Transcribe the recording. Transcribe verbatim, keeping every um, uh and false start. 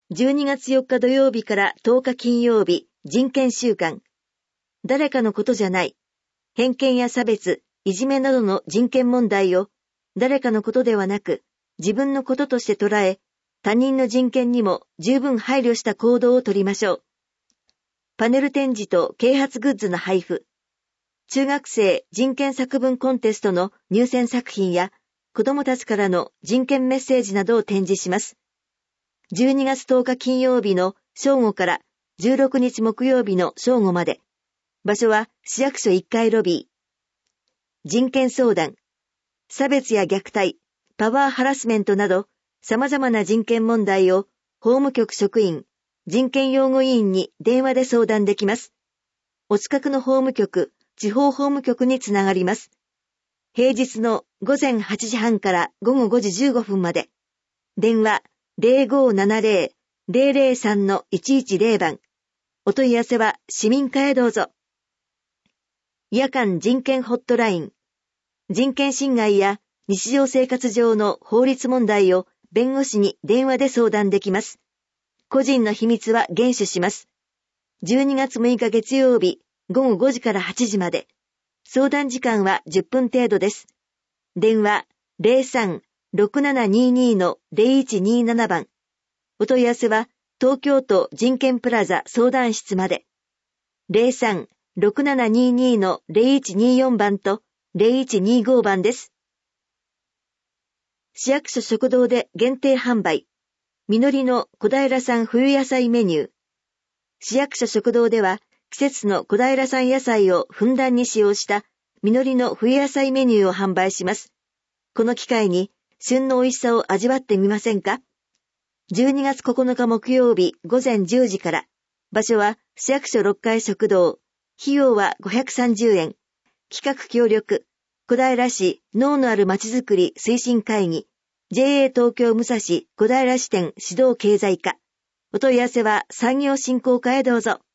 じゅうにがつよっか土曜日からとおか金曜日、人権週間。誰かのことじゃない。偏見や差別、いじめなどの人権問題を、誰かのことではなく、自分のこととして捉え、他人の人権にも十分配慮した行動をとりましょう。パネル展示と啓発グッズの配布。中学生人権作文コンテストの入選作品や、子どもたちからの人権メッセージなどを展示します。じゅうにがつとおか金曜日の正午からじゅうろくにち木曜日の正午まで。場所は市役所いっかいロビー。人権相談。差別や虐待、パワーハラスメントなど、様々な人権問題を法務局職員、人権擁護委員に電話で相談できます。お近くの法務局、地方法務局につながります。平日のごぜんはちじはんからごごごじじゅうごふんまで。電話 ゼロごーななゼロ ゼロゼロさん いちいちゼロ 番。お問い合わせは市民課へどうぞ。夜間人権ホットライン。人権侵害や日常生活上の法律問題を弁護士に電話で相談できます。個人の秘密は厳守します。じゅうにがつむいか月曜日ごごごじからはちじまで。相談時間はじゅっぷん程度です。電話 ゼロさん ろくななにに ゼロいちになな 番。お問い合わせは東京都人権プラザ相談室まで。ゼロさん ろくななにに ゼロいちによん 番とゼロいちにご番です。市役所食堂で限定販売。みのりの小平産冬野菜メニュー。市役所食堂では季節の小平産野菜をふんだんに使用したみのりの冬野菜メニューを販売します。この機会に旬の美味しさを味わってみませんか？じゅうにがつここのか木曜日ごぜんじゅうじから。場所は市役所ろっかい食堂。費用はごひゃくさんじゅうえん。企画協力。小平市脳のあるまちづくり推進会議。ジェーエー 東京武蔵小平支店指導経済課。お問い合わせは産業振興課へどうぞ。